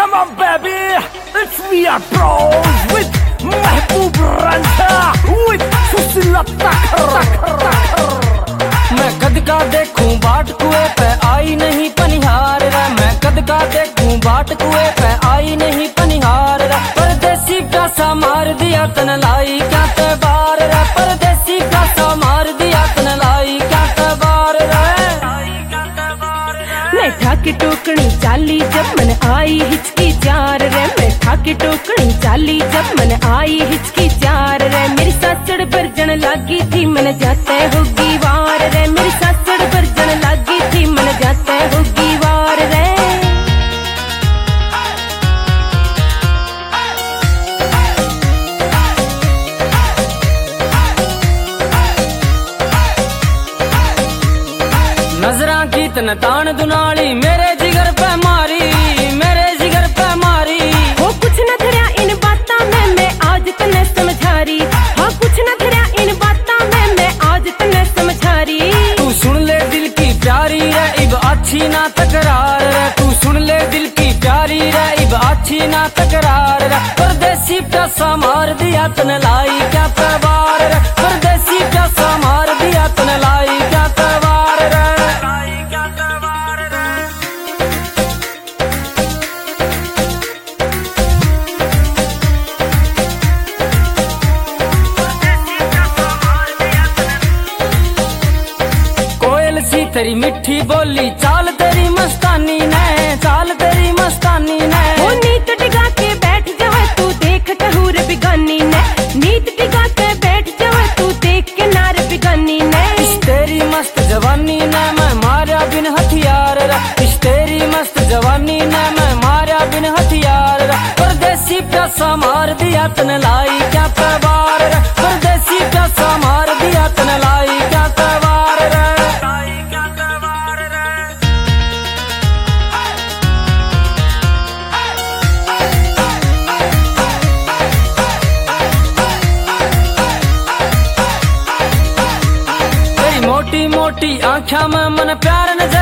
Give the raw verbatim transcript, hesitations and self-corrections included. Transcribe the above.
Come on, baby, it's me, our bros, with Mehboob Ranja, with Susila Takhar. मैं कद का देखूं बाट कुएं पे आई नहीं पनिहार रे, मैं कद का देखूं बाट कुएं पे आई नहीं पनिहार रे। परदेसी प्यासा मार दिया तन लाई क्या ते बार रे, परदेसी प्यासा मार दिया तन लाई क्या ते बार रे। मैं ठाकी टोकनी चाली जब मन आई हिचकी चार रे, मैं ठाकी टोकनी चाली जब मन आई हिचकी चार रे। मेरी सासड़ बरजन लागी थी मन जाते होगी वार रे, मेरी सासड़ बरजन लागी थी मन जाते होगी वार रे। नजरा की तन तान दुनाली मेरे जिगर पे मारी, मेरे जिगर पे मारी। हो कुछ न धरा इन बातां में मैं आज तने समझा रही, हाँ कुछ न धरा इन बातां में मैं आज तने समझा रही। तू सुन ले दिल की प्यारी रे इब अच्छी ना तकरार रे, तू सुन ले दिल की प्यारी रे इब अच्छी ना तकरार रे। परदेसी प्यासा मार दिया तन लाई क्या तवार रे, परदेसी प्यासा मार दिया तन लाई क्या तवार रे। तेरी मिठी बोली चाल तेरी मस्तानी ने, चाल तेरी मस्तानी ने। वो नीत टिका के बैठ जाए तू देख कहूर बिगानी ने, नीत टिका के बैठ जाए तू देख के नार बिगानी ने। इस तेरी मस्त जवानी ने मैं मारा बिन हथियार रे, इस तेरी मस्त जवानी ने मैं मारा बिन हथियार रे। परदेसी प्यासा मार दिया तन लाई क्या तवार रे, परदेसी प्यासा मार दिया तन लाई क्या तवार रे। मोटी मोटी आँखा में मन प्यार न